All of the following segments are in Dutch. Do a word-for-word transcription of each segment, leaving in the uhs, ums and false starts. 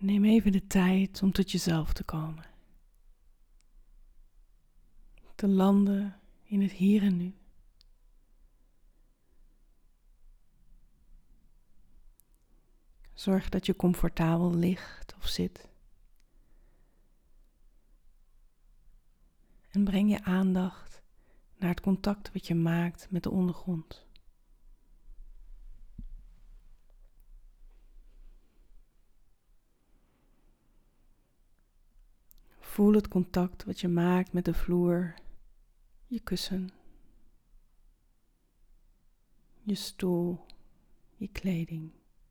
Neem even de tijd om tot jezelf te komen. Te landen in het hier en nu. Zorg dat je comfortabel ligt of zit. En breng je aandacht naar het contact wat je maakt met de ondergrond. Voel het contact wat je maakt met de vloer, je kussen, je stoel, je kleding.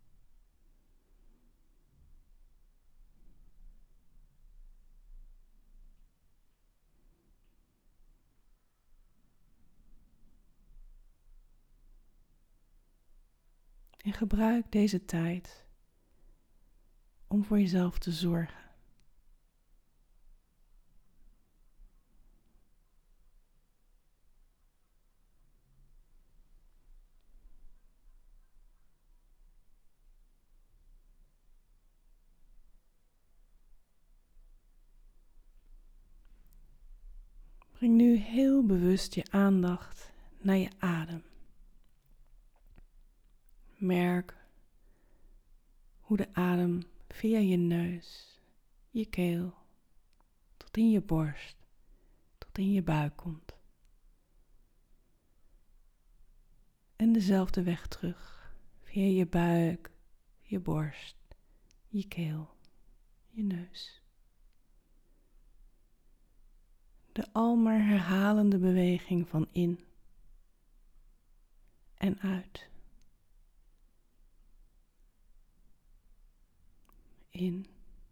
En gebruik deze tijd om voor jezelf te zorgen. Breng nu heel bewust je aandacht naar je adem. Merk hoe de adem via je neus, je keel, tot in je borst, tot in je buik komt. En dezelfde weg terug, via je buik, je borst, je keel, je neus. De almaar herhalende beweging van in en uit. In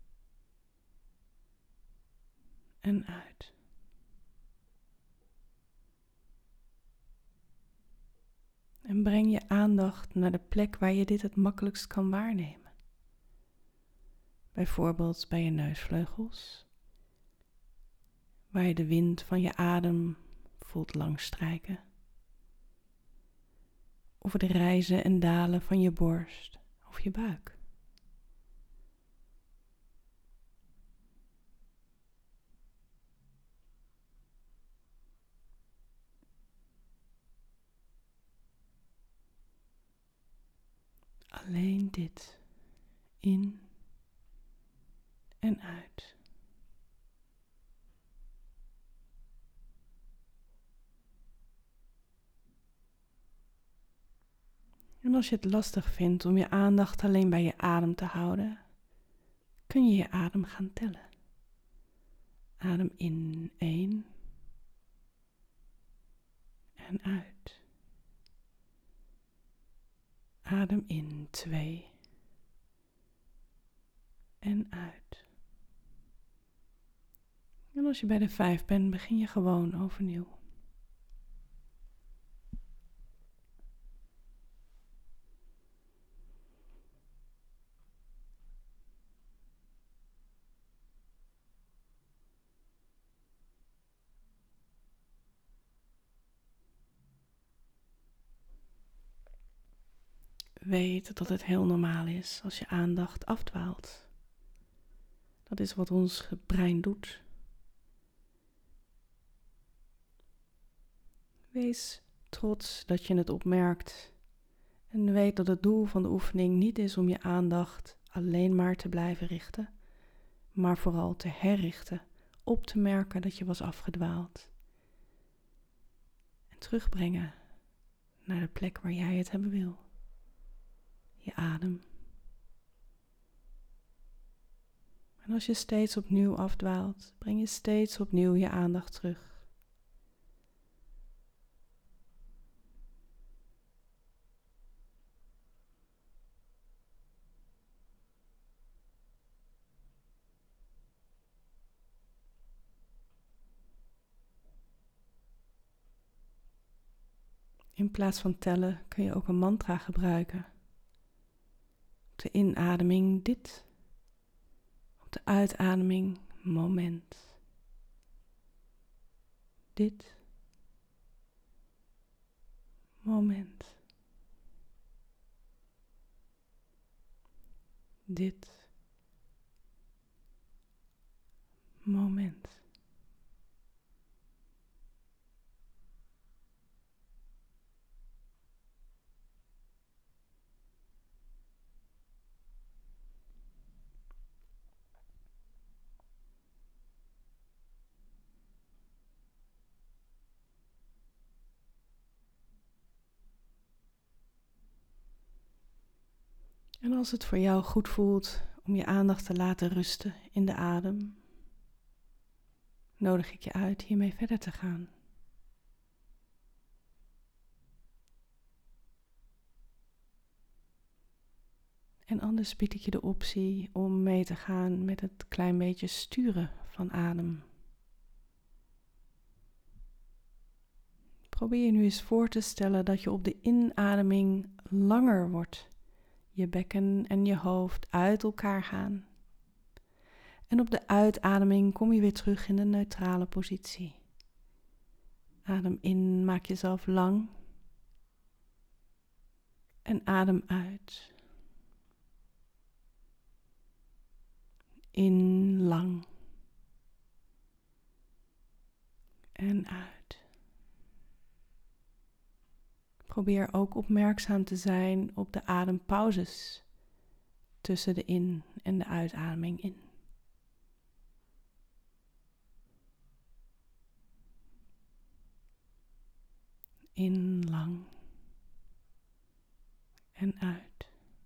en uit. En breng je aandacht naar de plek waar je dit het makkelijkst kan waarnemen. Bijvoorbeeld bij je neusvleugels, waar je de wind van je adem voelt langsstrijken. Of het rijzen en dalen van je borst of je buik. Alleen dit, in en uit. En als je het lastig vindt om je aandacht alleen bij je adem te houden, kun je je adem gaan tellen. Adem in één en uit. Adem in twee en uit. En als je bij de vijf bent, begin je gewoon overnieuw. Weet dat het heel normaal is als je aandacht afdwaalt. Dat is wat ons brein doet. Wees trots dat je het opmerkt en weet dat het doel van de oefening niet is om je aandacht alleen maar te blijven richten, maar vooral te herrichten, op te merken dat je was afgedwaald en terugbrengen naar de plek waar jij het hebben wil. Je adem. En als je steeds opnieuw afdwaalt, breng je steeds opnieuw je aandacht terug. In plaats van tellen kun je ook een mantra gebruiken. Op de inademing dit. Op de uitademing moment. Dit. Moment. Dit. bent. En als het voor jou goed voelt om je aandacht te laten rusten in de adem, nodig ik je uit hiermee verder te gaan. En anders bied ik je de optie om mee te gaan met het klein beetje sturen van adem. Probeer je nu eens voor te stellen dat je op de inademing langer wordt. Je bekken en je hoofd uit elkaar gaan. En op de uitademing kom je weer terug in de neutrale positie. Adem in, maak jezelf lang. En adem uit. In, lang. En uit. Probeer ook opmerkzaam te zijn op de adempauzes tussen de in- en de uitademing in. In, lang. En uit.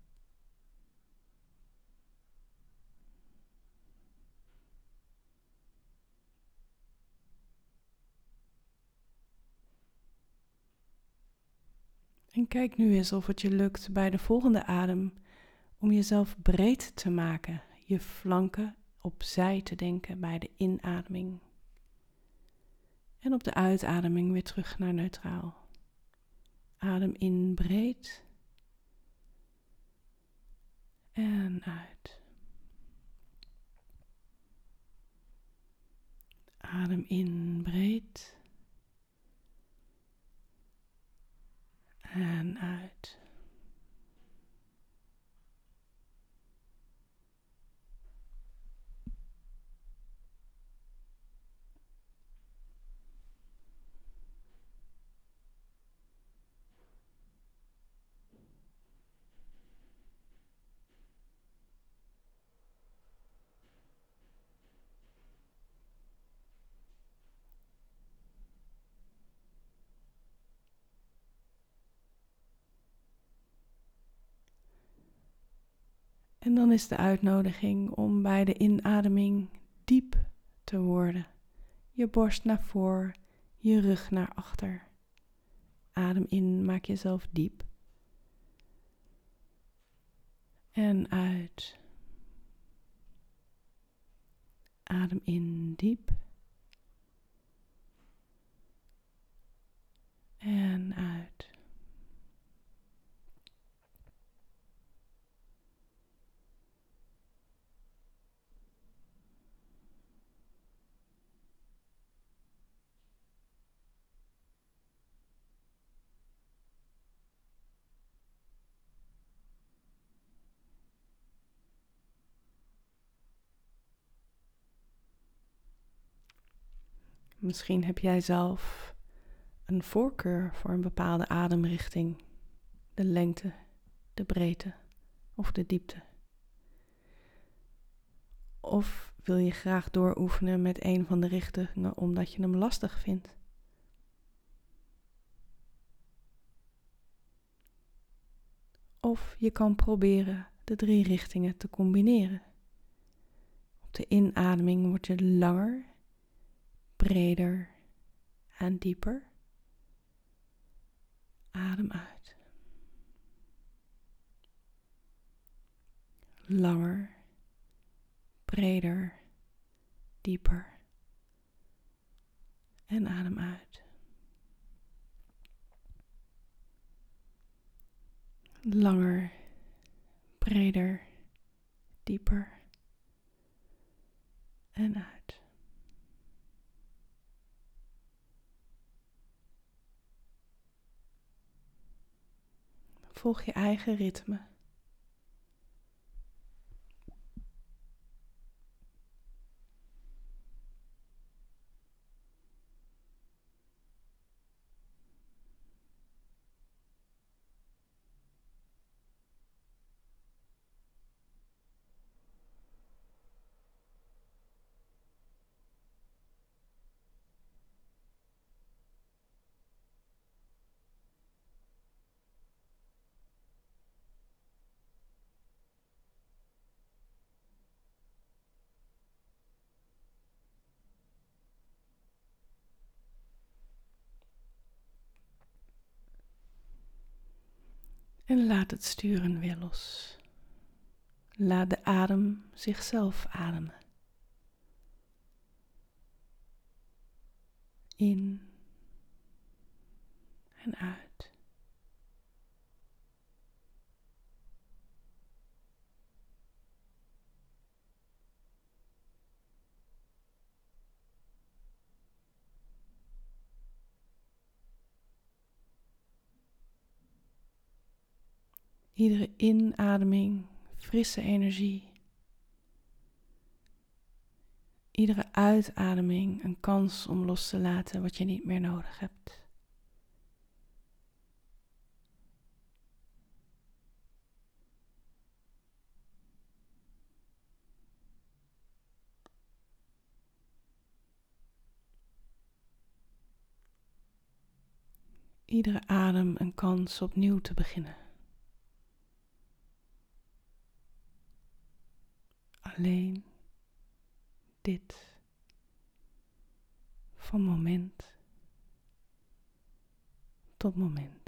En kijk nu eens of het je lukt bij de volgende adem om jezelf breed te maken, je flanken opzij te denken bij de inademing. En op de uitademing weer terug naar neutraal. Adem in breed. En uit. Adem in breed. En uit. En dan is de uitnodiging om bij de inademing diep te worden. Je borst naar voor, je rug naar achter. Adem in, maak jezelf diep. En uit. Adem in diep. En uit. Misschien heb jij zelf een voorkeur voor een bepaalde ademrichting, de lengte, de breedte of de diepte. Of wil je graag dooroefenen met een van de richtingen omdat je hem lastig vindt? Of je kan proberen de drie richtingen te combineren. Op de inademing word je langer, breder en dieper. Adem uit. Langer, breder, dieper. En adem uit. Langer, breder, dieper. En uit. Volg je eigen ritme. En laat het sturen weer los. Laat de adem zichzelf ademen. In en uit. Iedere inademing, frisse energie. Iedere uitademing een kans om los te laten wat je niet meer nodig hebt. Iedere adem een kans opnieuw te beginnen. Alleen dit van moment tot moment.